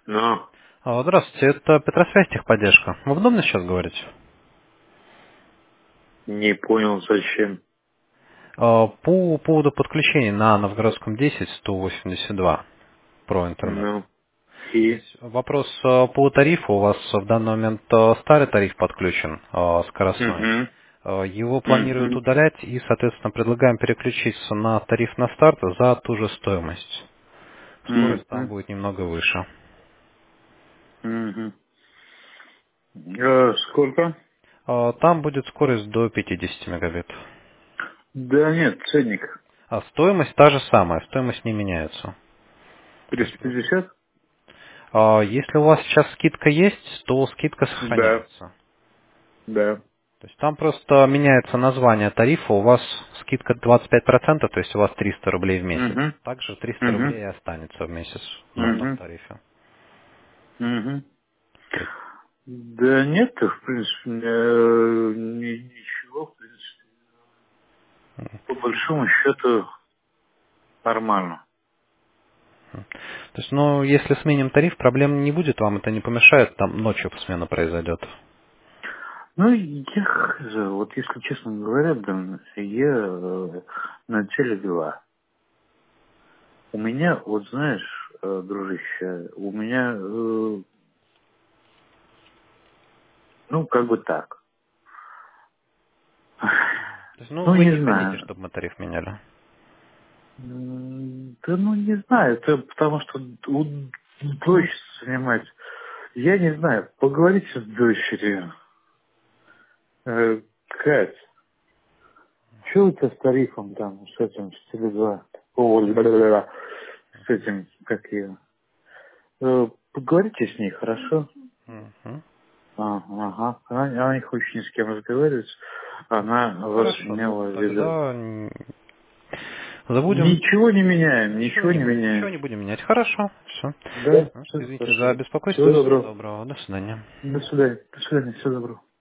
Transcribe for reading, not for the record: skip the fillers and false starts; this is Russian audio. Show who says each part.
Speaker 1: Ну,
Speaker 2: Здравствуйте, это Петросвязь техподдержка. Вы удобно сейчас говорить?
Speaker 1: не понял, зачем.
Speaker 2: По поводу подключения на Новгородском 10 182 про интернет.
Speaker 1: Ну,
Speaker 2: То
Speaker 1: и?
Speaker 2: есть вопрос по тарифу. У вас в данный момент старый тариф подключен, скоростной.
Speaker 1: Угу,
Speaker 2: Его планируют
Speaker 1: угу,
Speaker 2: удалять и, соответственно, предлагаем переключиться на тариф на старт за ту же стоимость. Скорость там
Speaker 1: угу,
Speaker 2: будет немного выше.
Speaker 1: угу. Сколько?
Speaker 2: Там будет скорость до 50 мегабит.
Speaker 1: Да нет, ценник.
Speaker 2: А стоимость та же самая, стоимость не меняется. То есть просто
Speaker 1: 350?
Speaker 2: если у вас сейчас скидка есть, то скидка
Speaker 1: Да,
Speaker 2: сохраняется.
Speaker 1: да.
Speaker 2: То есть там просто меняется название тарифа, у вас скидка 25%, то есть у вас 300 рублей в месяц.
Speaker 1: Угу,
Speaker 2: Также 300
Speaker 1: угу,
Speaker 2: рублей и останется в месяц в новом
Speaker 1: угу,
Speaker 2: тарифе.
Speaker 1: угу.
Speaker 2: То есть,
Speaker 1: Да нет, в принципе, ничего, в принципе. По большому счету нормально.
Speaker 2: ну, если сменим тариф, проблем не будет, вам это не помешает, там ночью смена произойдет.
Speaker 1: Ну, я хз, вот если честно говоря, блин, я на теле дела. У меня, вот знаешь, дружище, у меня, ну, как бы так.
Speaker 2: То есть, ну,
Speaker 1: Ну,
Speaker 2: вы
Speaker 1: не
Speaker 2: не хотите,
Speaker 1: знаю.
Speaker 2: чтобы мы тариф меняли?
Speaker 1: Да ну не знаю, это потому что дочь занимать. Я не знаю, поговорите с дочерью. Кать, что у тебя с тарифом там, с этим, с Теле2? О, бла-бла-бла, с этим, как ее? Поговорите с ней, хорошо?
Speaker 2: Мгм.
Speaker 1: Ага. Она не хочет ни с кем разговаривать. Она
Speaker 2: Ну
Speaker 1: вас
Speaker 2: хорошо,
Speaker 1: меня ведет.
Speaker 2: тогда забудем.
Speaker 1: Ничего не меняем, ничего не
Speaker 2: Ничего
Speaker 1: меняем.
Speaker 2: не будем менять. Хорошо, все.
Speaker 1: Да? Все
Speaker 2: Извините за
Speaker 1: хорошо. Всего
Speaker 2: беспокойство. Всего
Speaker 1: доброго.
Speaker 2: доброго. До свидания.
Speaker 1: До свидания. До свидания. Всего доброго.